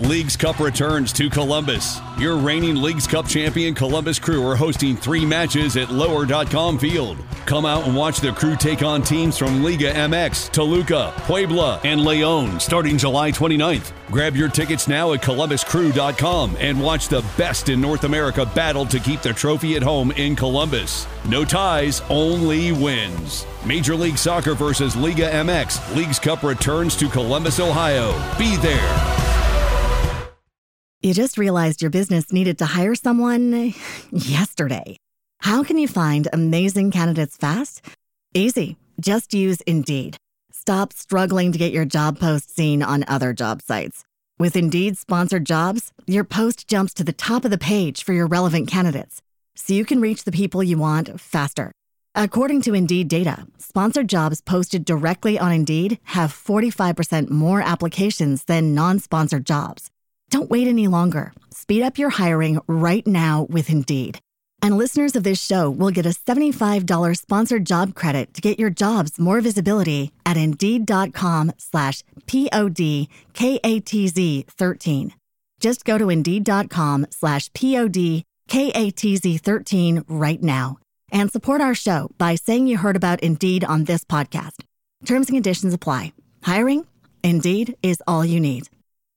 Leagues Cup returns to Columbus. Your reigning Leagues Cup champion Columbus Crew are hosting 3 matches at Lower.com Field. Come out and watch the Crew take on teams from Liga MX, Toluca, Puebla, and León starting July 29th. Grab your tickets now at ColumbusCrew.com and watch the best in North America battle to keep the trophy at home in Columbus. No ties, only wins. Major League Soccer versus Liga MX. Leagues Cup returns to Columbus, Ohio. Be there. You just realized your business needed to hire someone yesterday. How can you find amazing candidates fast? Easy. Just use Indeed. Stop struggling to get your job post seen on other job sites. With Indeed sponsored jobs, your post jumps to the top of the page for your relevant candidates, so you can reach the people you want faster. According to Indeed data, sponsored jobs posted directly on Indeed have 45% more applications than non-sponsored jobs. Don't wait any longer. Speed up your hiring right now with Indeed. And listeners of this show will get a $75 sponsored job credit to get your jobs more visibility at Indeed.com/PODKATZ13. Just go to Indeed.com/PODKATZ13 right now and support our show by saying you heard about Indeed on this podcast. Terms and conditions apply. Hiring? Indeed is all you need.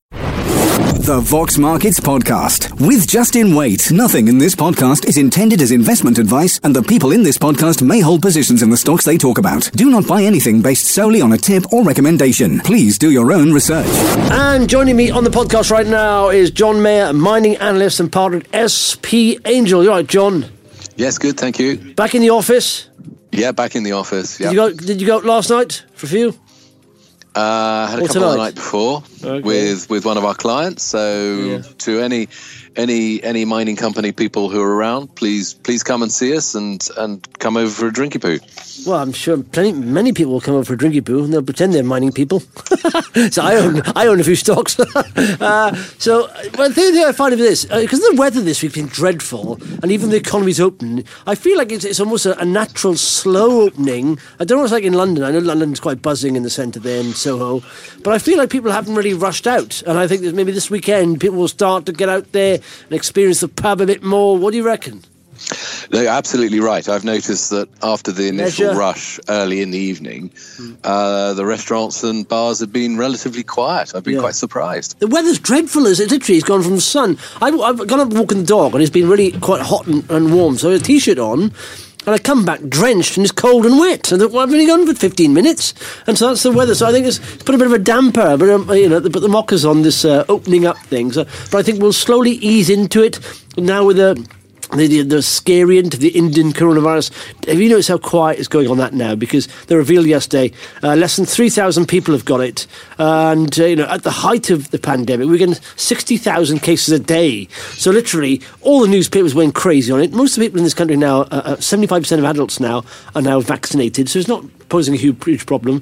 The Vox Markets Podcast with Justin Waite. Nothing in this podcast is intended as investment advice, and the people in this podcast may hold positions in the stocks they talk about. Do not buy anything based solely on a tip or recommendation. Please do your own research. And joining me on the podcast right now is John Mayer, mining analyst and partner at SP Angel. You all right, John? Yes, good, thank you. Back in the office? Yeah, back in the office. Yeah. Did you go out last night for a few? Had a couple the night before with one of our clients. So to any mining company people who are around, please come and see us and come over for a drinky poo. Well, I'm sure many people will come over for a drinky poo and they'll pretend they're mining people. So I own a few stocks. But the thing I find of this, because the weather this week's been dreadful, and even the economy's open, I feel like it's almost a natural slow opening. I don't know what it's like in London. I know London's quite buzzing in the centre there in Soho, but I feel like people haven't really rushed out, and I think that maybe this weekend people will start to get out there and experience the pub a bit more. What do you reckon? No, you're absolutely right. I've noticed that after the initial rush early in the evening, the restaurants and bars have been relatively quiet. I've been quite surprised. The weather's dreadful, as it literally has gone from the sun. I've gone up walking the dog and it's been really quite hot and warm, so I have a t-shirt on. And I come back drenched and it's cold and wet. And I've only gone for 15 minutes. And so that's the weather. So I think it's put a bit of a damper. But, they put the mockers on this opening up thing. So, but I think we'll slowly ease into it now with the scariant of the Indian coronavirus. Have you noticed how quiet is going on that now? Because they revealed yesterday less than 3,000 people have got it. And, at the height of the pandemic, we're getting 60,000 cases a day. So literally, all the newspapers went crazy on it. Most of the people in this country now, 75% of adults now, are now vaccinated. So it's not posing a huge problem.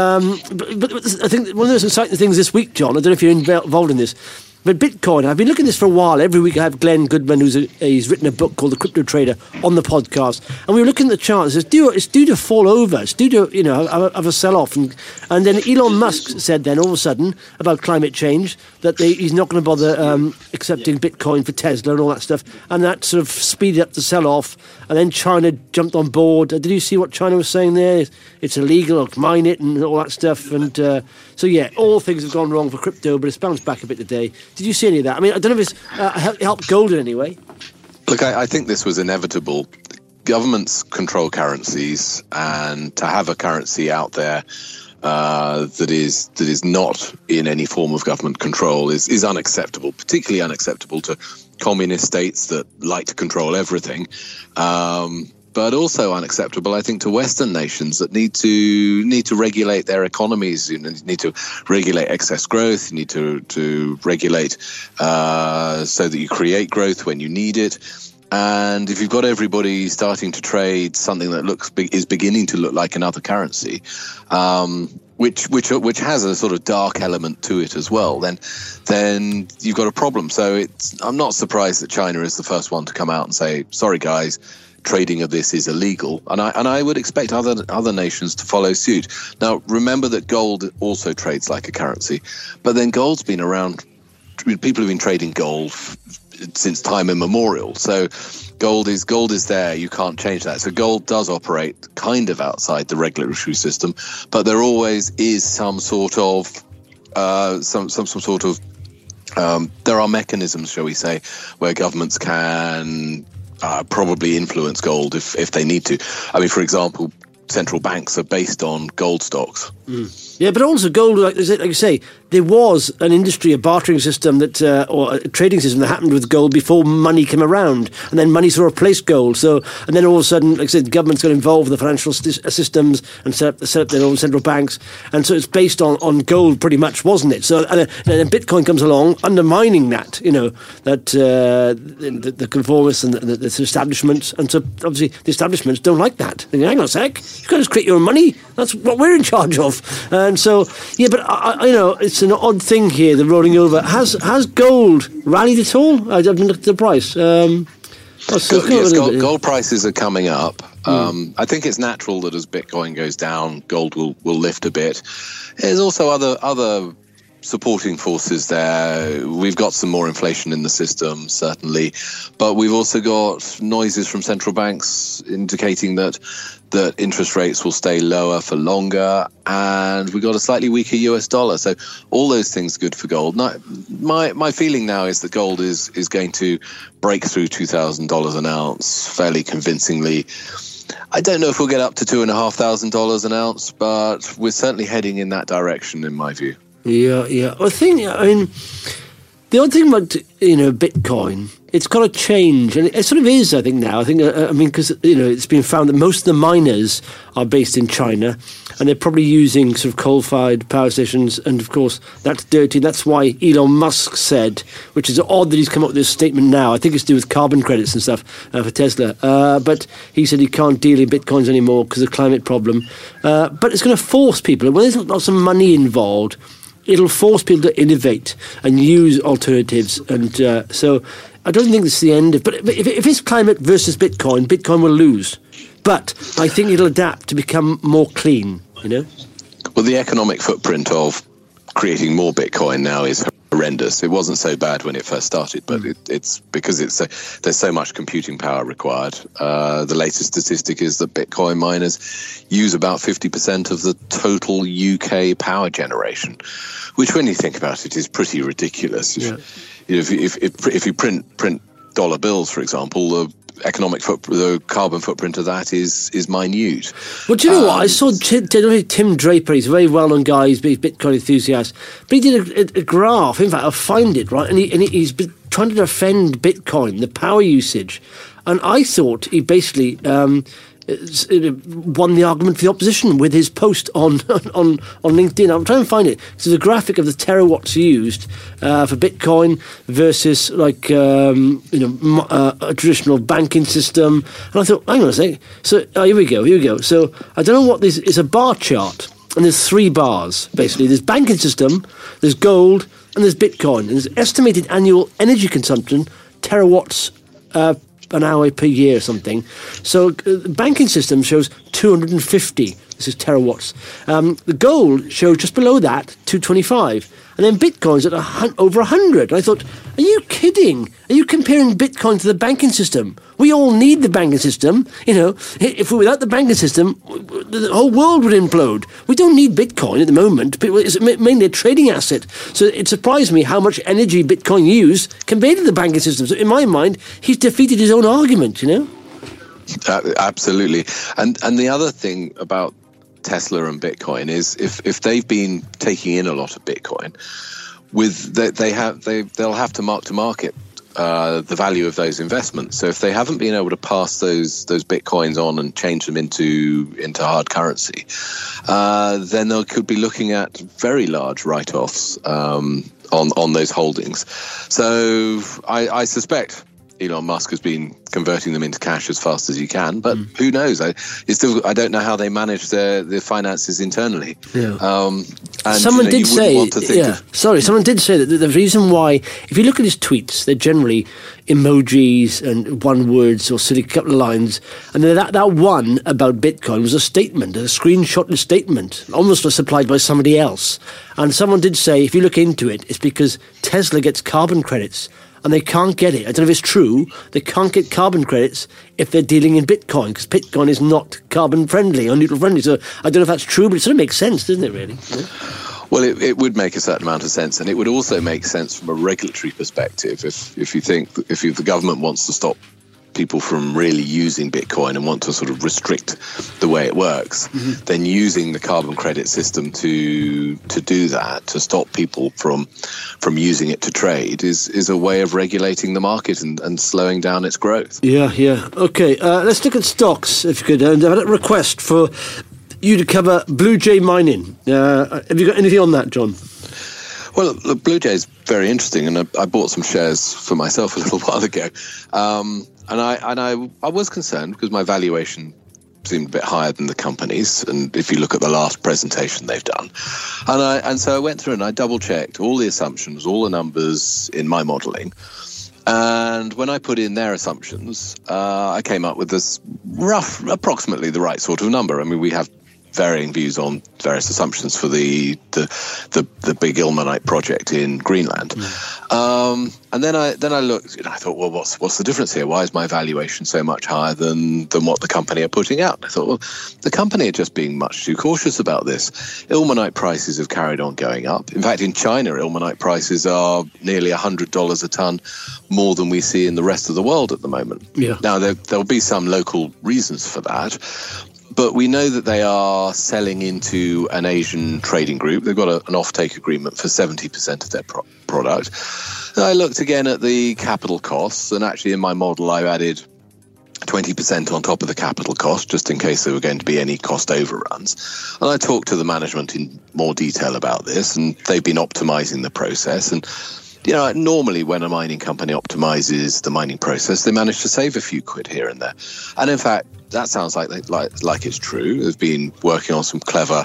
But I think one of those exciting things this week, John, I don't know if you're involved in this, but Bitcoin, I've been looking at this for a while. Every week I have Glenn Goodman, he's written a book called The Crypto Trader, on the podcast. And we were looking at the charts. It's due to fall over. It's due to, have a sell-off. And then Elon Musk said then, all of a sudden, about climate change, that he's not going to bother accepting Bitcoin for Tesla and all that stuff. And that sort of speeded up the sell-off. And then China jumped on board. Did you see what China was saying there? It's illegal, mine it and all that stuff. And all things have gone wrong for crypto, but it's bounced back a bit today. Did you see any of that? I mean, I don't know if it's helped gold in any way. Look, I think this was inevitable. Governments control currencies, and to have a currency out there that is not in any form of government control is unacceptable, particularly unacceptable to communist states that like to control everything. But also unacceptable, I think, to Western nations that need to regulate their economies. You need to regulate excess growth. You need to regulate so that you create growth when you need it. And if you've got everybody starting to trade something that is beginning to look like another currency, which has a sort of dark element to it as well, then you've got a problem. So I'm not surprised that China is the first one to come out and say, sorry guys, trading of this is illegal, and I would expect other nations to follow suit. Now, remember that gold also trades like a currency, but then gold's been around people have been trading gold since time immemorial. So gold is there. You can't change that. So gold does operate kind of outside the regulatory system, but there always is some sort of there are mechanisms, shall we say, where governments can probably influence gold if they need to. I mean, for example, central banks are based on gold stocks. Yeah, but also gold, like you say, there was an industry, a bartering system or a trading system that happened with gold before money came around, and then money sort of replaced gold. So, and then all of a sudden, like I said, governments got involved with the financial systems and set up their own central banks, and so it's based on gold pretty much, wasn't it? So, and then Bitcoin comes along, undermining that, the conformists and the establishments, and so obviously the establishments don't like that. They think, hang on a sec, you can't just create your own money. That's what we're in charge of. And so, yeah, but it's an odd thing here, the rolling over. Has gold rallied at all? I've looked at the price. Gold prices are coming up. I think it's natural that as Bitcoin goes down, gold will lift a bit. There's also other supporting forces there. We've got some more inflation in the system, certainly, but we've also got noises from central banks indicating that interest rates will stay lower for longer, and we've got a slightly weaker US dollar. So all those things are good for gold. Now, my feeling now is that gold is going to break through $2,000 an ounce fairly convincingly. I don't know if we'll get up to $2,500 an ounce, but we're certainly heading in that direction, in my view. Yeah. The odd thing about Bitcoin, it's got to change, and it sort of is. I think now. Because it's been found that most of the miners are based in China, and they're probably using sort of coal-fired power stations, and of course that's dirty. That's why Elon Musk said, which is odd that he's come up with this statement now. I think it's to do with carbon credits and stuff for Tesla. But he said he can't deal in bitcoins anymore because of the climate problem. But it's going to force people. When there's lots of money involved, it'll force people to innovate and use alternatives. And so I don't think this is the end. But if it's climate versus Bitcoin, Bitcoin will lose. But I think it'll adapt to become more clean, Well, the economic footprint of creating more Bitcoin now is horrendous. It wasn't so bad when it first started, but it's because there's so much computing power required. The latest statistic is that Bitcoin miners use about 50% of the total UK power generation, which, when you think about it, is pretty ridiculous. Yeah. If you print dollar bills, for example, the carbon footprint of that is minute. Well, do you know what? I saw Tim Draper. He's a very well-known guy. He's a Bitcoin enthusiast. But he did a graph. In fact, I'll find it, right? And he's been trying to defend Bitcoin, the power usage. And I thought he basically won the argument for the opposition with his post on LinkedIn. I'm trying to find it. There's a graphic of the terawatts used for Bitcoin versus a traditional banking system. And I thought, hang on a sec. So here we go. So I don't know what this is. A bar chart, and there's 3 bars basically. There's banking system, there's gold, and there's Bitcoin. And there's estimated annual energy consumption, terawatts an hour per year or something. So the banking system shows 250. This is terawatts. The gold shows just below that, 225. And then Bitcoin's at over 100. And I thought, are you kidding? Are you comparing Bitcoin to the banking system? We all need the banking system. If we're without the banking system, the whole world would implode. We don't need Bitcoin at the moment. It's mainly a trading asset. So it surprised me how much energy Bitcoin used compared to the banking system. So in my mind, he's defeated his own argument, Absolutely. And the other thing about Tesla and Bitcoin is if they've been taking in a lot of Bitcoin, they'll have to mark to market the value of those investments. So if they haven't been able to pass those Bitcoins on and change them into hard currency, then they could be looking at very large write-offs on those holdings. So I suspect Elon Musk has been converting them into cash as fast as he can, but who knows? I don't know how they manage their finances internally. And someone did say that the reason why, if you look at his tweets, they're generally emojis and one words or silly couple of lines, and then that one about Bitcoin was a statement, a screenshotted statement, almost was supplied by somebody else. And someone did say, if you look into it, it's because Tesla gets carbon credits. And they can't get it. I don't know if it's true. They can't get carbon credits if they're dealing in Bitcoin, because Bitcoin is not carbon friendly or neutral friendly. So I don't know if that's true, but it sort of makes sense, doesn't it, really? Yeah. Well, it would make a certain amount of sense, and it would also make sense from a regulatory perspective. If the government wants to stop people from really using Bitcoin and want to sort of restrict the way it works, then using the carbon credit system to do that, to stop people from using it to trade, is a way of regulating the market and slowing down its growth. Yeah. Okay, let's look at stocks, if you could. And I had a request for you to cover Blue Jay Mining. Have you got anything on that, John? Well, look, Blue Jay is very interesting, and I bought some shares for myself a little while ago. And I was concerned because my valuation seemed a bit higher than the company's, and if you look at the last presentation they've done, and so I went through and I double checked all the assumptions, all the numbers in my modelling, and when I put in their assumptions, I came up with this approximately the right sort of number. I mean, we have varying views on various assumptions for the big ilmenite project in Greenland. And then I looked, and I thought, well, what's the difference here? Why is my valuation so much higher than what the company are putting out? And I thought, well, the company are just being much too cautious about this. Ilmenite prices have carried on going up. In fact, in China, ilmenite prices are nearly $100 a ton more than we see in the rest of the world at the moment. Yeah. Now, there'll be some local reasons for that, but we know that they are selling into an Asian trading group. They've got an offtake agreement for 70% of their product. And I looked again at the capital costs, and actually in my model I added 20% on top of the capital cost, just in case there were going to be any cost overruns. And I talked to the management in more detail about this, and they've been optimizing the process. And normally when a mining company optimizes the mining process, they manage to save a few quid here and there. And in fact, that sounds like it's true. They've been working on some clever,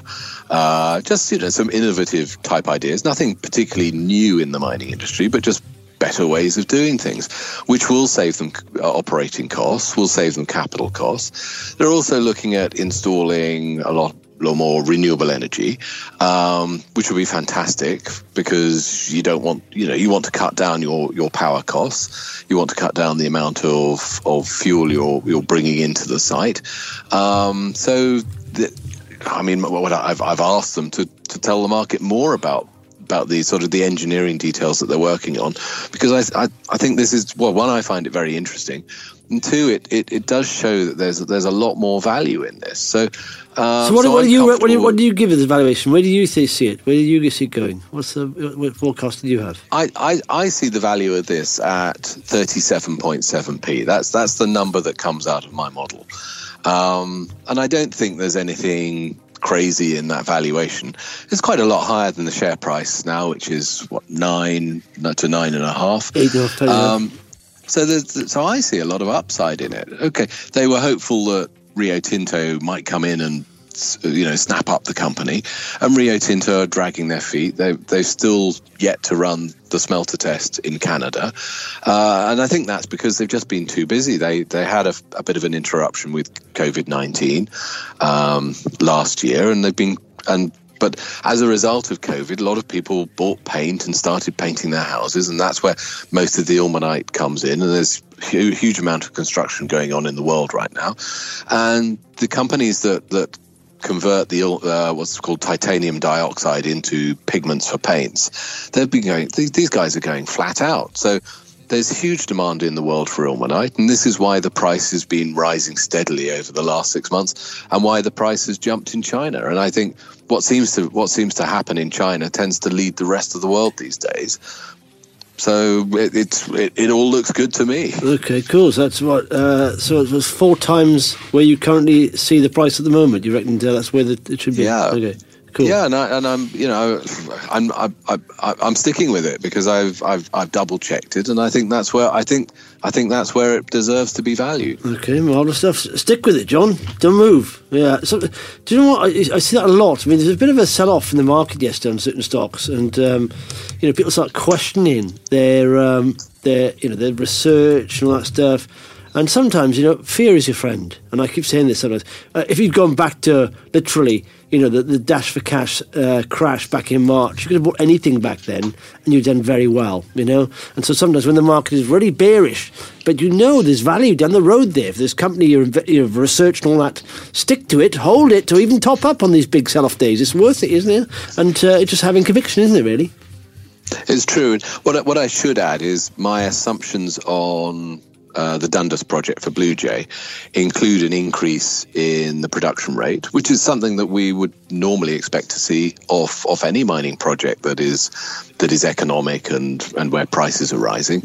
some innovative type ideas. Nothing particularly new in the mining industry, but just better ways of doing things, which will save them operating costs, will save them capital costs. They're also looking at installing a lot more renewable energy, which will be fantastic because you want to cut down your power costs. You want to cut down the amount of fuel you're bringing into the site. I've asked them to tell the market more about the sort of the engineering details that they're working on, because I think this is, well, one, I find it very interesting, and two, it does show that there's a lot more value in this. So what do you give it as valuation? Where do you see it? Where do you see it going? What forecast do you have? I see the value of this at 37.7p. That's the number that comes out of my model, and I don't think there's anything crazy in that valuation. It's quite a lot higher than the share price now, which is 9 to 9.5. So I see a lot of upside in it. Okay, they were hopeful that Rio Tinto might come in and snap up the company, and Rio Tinto are dragging their feet. They've still yet to run the smelter test in Canada, and I think that's because they've just been too busy. They had a bit of an interruption with COVID-19 last year, but as a result of COVID, a lot of people bought paint and started painting their houses, and that's where most of the ilmenite comes in. And there's a huge amount of construction going on in the world right now, and the companies that convert the what's called titanium dioxide into pigments for paints, these guys are going flat out. So there's huge demand in the world for ilmenite, and this is why the price has been rising steadily over the last 6 months, and why the price has jumped in China. And I think what seems to happen in China tends to lead the rest of the world these days. So it all looks good to me. Okay, cool. So that's what. So it was 4 times where you currently see the price at the moment. You reckon that's where it should be? Yeah. Okay. Cool. Yeah, and I'm sticking with it because I've double checked it, and I think that's where that's where it deserves to be valued. Okay, marvellous stuff. Stick with it, John. Don't move. Yeah. So, do you know what? I see that a lot. I mean, there's a bit of a sell-off in the market yesterday on certain stocks, and people start questioning their research and all that stuff. And sometimes, fear is your friend. And I keep saying this sometimes. If you'd gone back to literally, the Dash for Cash crash back in March, you could have bought anything back then and you've done very well, And so sometimes when the market is really bearish, but there's value down the road there. If there's company you've researched and all that, stick to it, hold it, to even top up on these big sell-off days. It's worth it, isn't it? And it's just having conviction, isn't it, really? It's true. What I should add is my assumptions on the Dundas project for Blue Jay include an increase in the production rate, which is something that we would normally expect to see off any mining project that is economic and where prices are rising.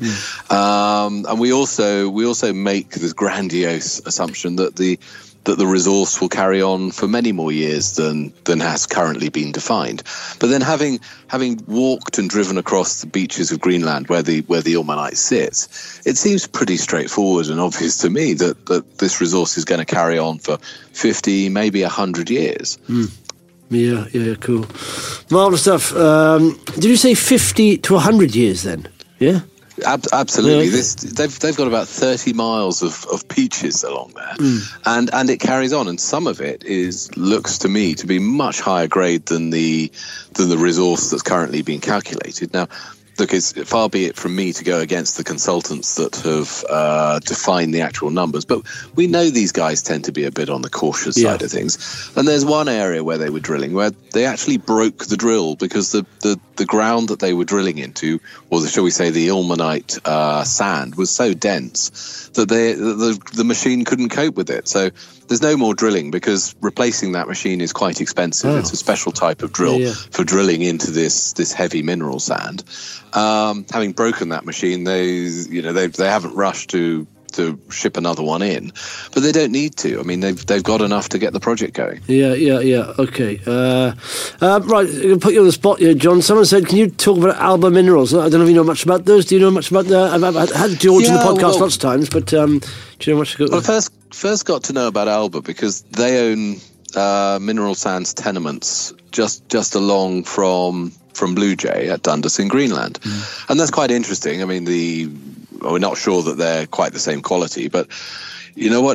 And we also make this grandiose assumption that the resource will carry on for many more years than has currently been defined. But then having walked and driven across the beaches of Greenland where the ilmenite sits, it seems pretty straightforward and obvious to me that this resource is going to carry on for 50, maybe 100 years. Yeah, cool. Marvellous stuff. Did you say 50 to 100 years then? Yeah? Absolutely. Yeah. They've got about 30 miles of beaches along there, and it carries on. And some of it looks to me to be much higher grade than the resource that's currently being calculated. Now, look, far be it from me to go against the consultants that have defined the actual numbers, but we know these guys tend to be a bit on the cautious side of things. And there's one area where they were drilling where they actually broke the drill because the ground that they were drilling into, or shall we say the ilmenite sand, was so dense that the machine couldn't cope with it. So there's no more drilling because replacing that machine is quite expensive. It's a special type of drill for drilling into this heavy mineral sand. Having broken that machine, they haven't rushed to ship another one in, but they don't need to. I mean, they've got enough to get the project going. Yeah. Okay. Right, I'm going to put you on the spot here, John. Someone said, can you talk about Alba Minerals? I don't know if you know much about those. Do you know much about that? I've had George on the podcast lots of times, but do you know much about Well, first got to know about Alba because they own mineral sands tenements just along from Blue Jay at Dundas in Greenland. And that's quite interesting. I mean, we're not sure that they're quite the same quality, but you know what?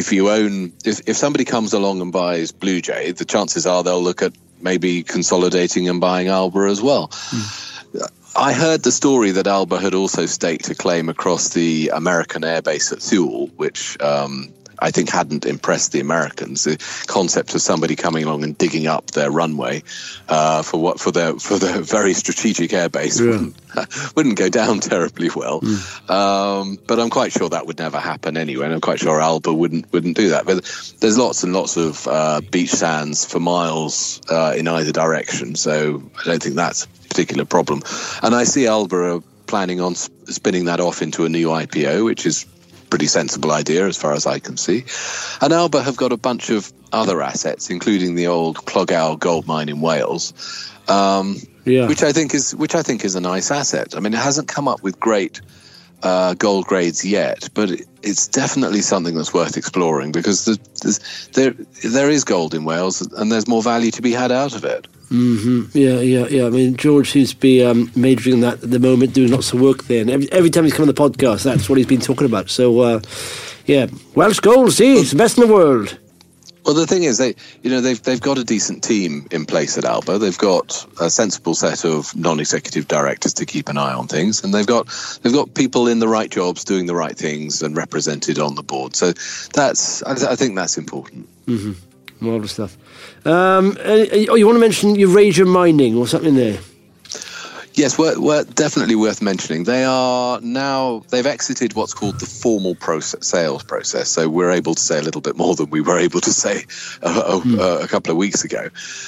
If somebody comes along and buys Blue Jay, the chances are they'll look at maybe consolidating and buying Alba as well. I heard the story that Alba had also staked a claim across the American airbase at Thule, which I think hadn't impressed the Americans. The concept of somebody coming along and digging up their runway for their very strategic airbase wouldn't go down terribly well. But I'm quite sure that would never happen anyway, and I'm quite sure Alba wouldn't do that. But there's lots and lots of beach sands for miles in either direction, so I don't think that's a particular problem. And I see Alba are planning on spinning that off into a new IPO, which is pretty sensible idea as far as I can see. And Alba have got a bunch of other assets, including the old Clogau gold mine in Wales, which I think is a nice asset. I mean, it hasn't come up with great gold grades yet, but it's definitely something that's worth exploring because there is gold in Wales and there's more value to be had out of it. Yeah. I mean, George seems to be majoring in that at the moment, doing lots of work there. And every time he's come on the podcast, that's what he's been talking about. So, Welsh gold, see, it's the best in the world. Well, the thing is, they've got a decent team in place at Alba. They've got a sensible set of non-executive directors to keep an eye on things, and they've got people in the right jobs doing the right things and represented on the board. So I think that's important. Marvellous stuff. You want to mention Eurasia Mining or something there? Yes, we're definitely worth mentioning. They've exited what's called the formal sales process, so we're able to say a little bit more than we were able to say a couple of weeks ago.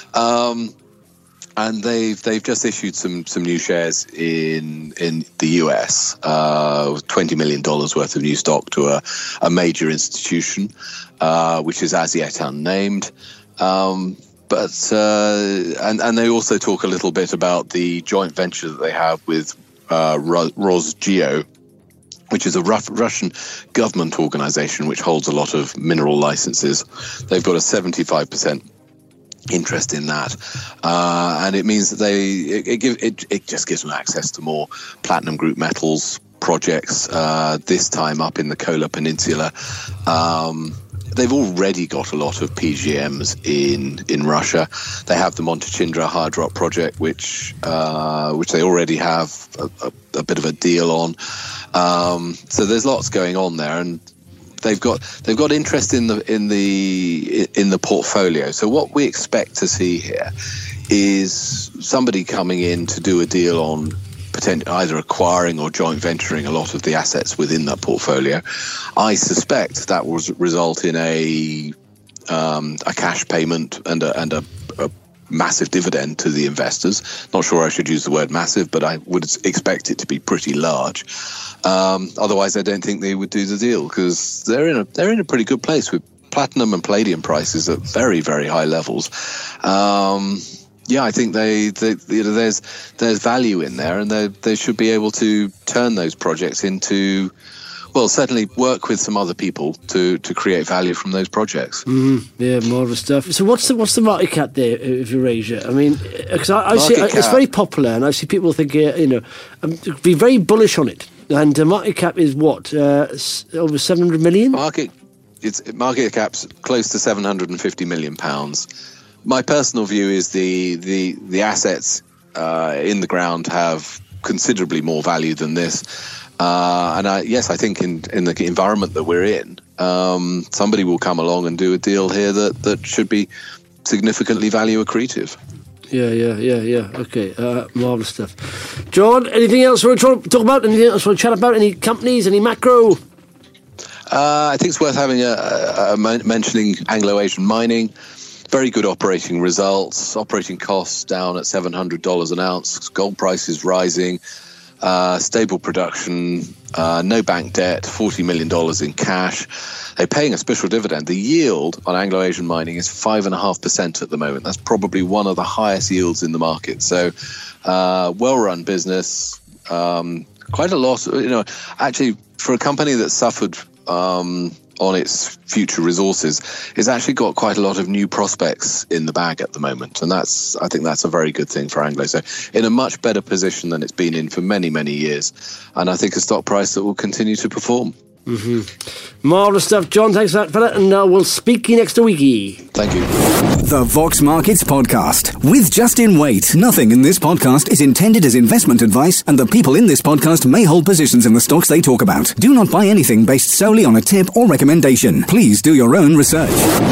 And they've just issued some new shares in the US, $20 million worth of new stock to a major institution, which is as yet unnamed. and they also talk a little bit about the joint venture that they have with Rosgeo, which is a Russian government organization which holds a lot of mineral licenses. They've got a 75% interest in that, and it means that it just gives them access to more platinum group metals projects, this time up in the Kola Peninsula. They've already got a lot of PGMs in Russia. They have the Montechindra hard rock project, which they already have a bit of a deal on. So there's lots going on there, and they've got interest in the portfolio. So what we expect to see here is somebody coming in to do a deal on either acquiring or joint venturing a lot of the assets within that portfolio. I suspect that will result in a cash payment and a massive dividend to the investors. Not sure I should use the word massive, but I would expect it to be pretty large. Otherwise, I don't think they would do the deal, because they're in a pretty good place with platinum and palladium prices at very, very high levels. I think there's value in there, and they should be able to turn those projects into, well, certainly work with some other people to create value from those projects. Yeah, marvellous stuff. So what's the market cap there of Eurasia? I mean, because I see it's very popular, and I see people think, be very bullish on it. And the market cap is what, over 700 million? Market cap's close to £750 million. My personal view is the assets in the ground have considerably more value than this. And I think in the environment that we're in, somebody will come along and do a deal here that should be significantly value accretive. Yeah. Okay, marvellous stuff. John, anything else we want to talk about? Anything else we want to chat about? Any companies? Any macro? I think it's worth having mentioning Anglo-Asian Mining. Very good operating results. Operating costs down at $700 an ounce. Gold prices rising. Stable production. No bank debt. $40 million in cash. They're paying a special dividend. The yield on Anglo-Asian Mining is 5.5% at the moment. That's probably one of the highest yields in the market. So, well-run business. Quite a lot. Actually, for a company that suffered on its future resources, it's actually got quite a lot of new prospects in the bag at the moment, and I think that's a very good thing for Anglo. So in a much better position than it's been in for many, many years, and I think a stock price that will continue to perform. Marvellous stuff, John. Thanks for that, and we'll speak to you next week. Thank you. The Vox Markets Podcast with Justin Waite. Nothing in this podcast is intended as investment advice, and the people in this podcast may hold positions in the stocks they talk about. Do not buy anything based solely on a tip or recommendation. Please do your own research.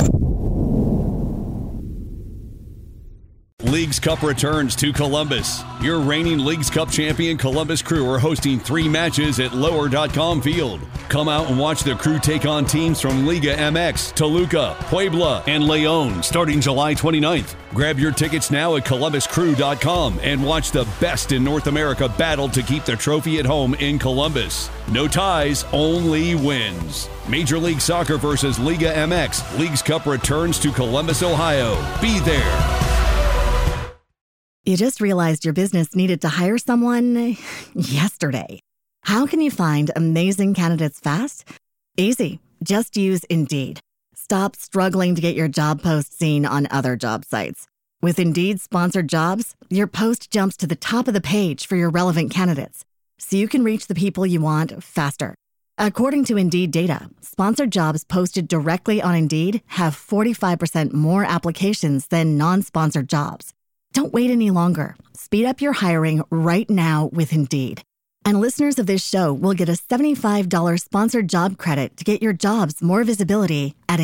Leagues Cup returns to Columbus. Your reigning Leagues Cup champion Columbus Crew are hosting 3 matches at Lower.com Field. Come out and watch the Crew take on teams from Liga MX, Toluca, Puebla, and León starting July 29th. Grab your tickets now at columbuscrew.com and watch the best in North America battle to keep the trophy at home in Columbus. No ties, only wins. Major League Soccer versus Liga MX. Leagues Cup returns to Columbus, Ohio. Be there. You just realized your business needed to hire someone yesterday. How can you find amazing candidates fast? Easy. Just use Indeed. Stop struggling to get your job post seen on other job sites. With Indeed sponsored jobs, your post jumps to the top of the page for your relevant candidates, so you can reach the people you want faster. According to Indeed data, sponsored jobs posted directly on Indeed have 45% more applications than non-sponsored jobs. Don't wait any longer. Speed up your hiring right now with Indeed. And listeners of this show will get a $75 sponsored job credit to get your jobs more visibility at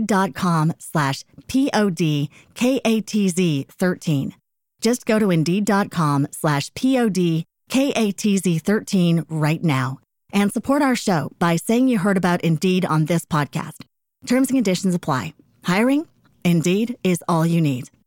Indeed.com/PODKATZ13. Just go to Indeed.com/PODKATZ13 right now and support our show by saying you heard about Indeed on this podcast. Terms and conditions apply. Hiring? Indeed is all you need.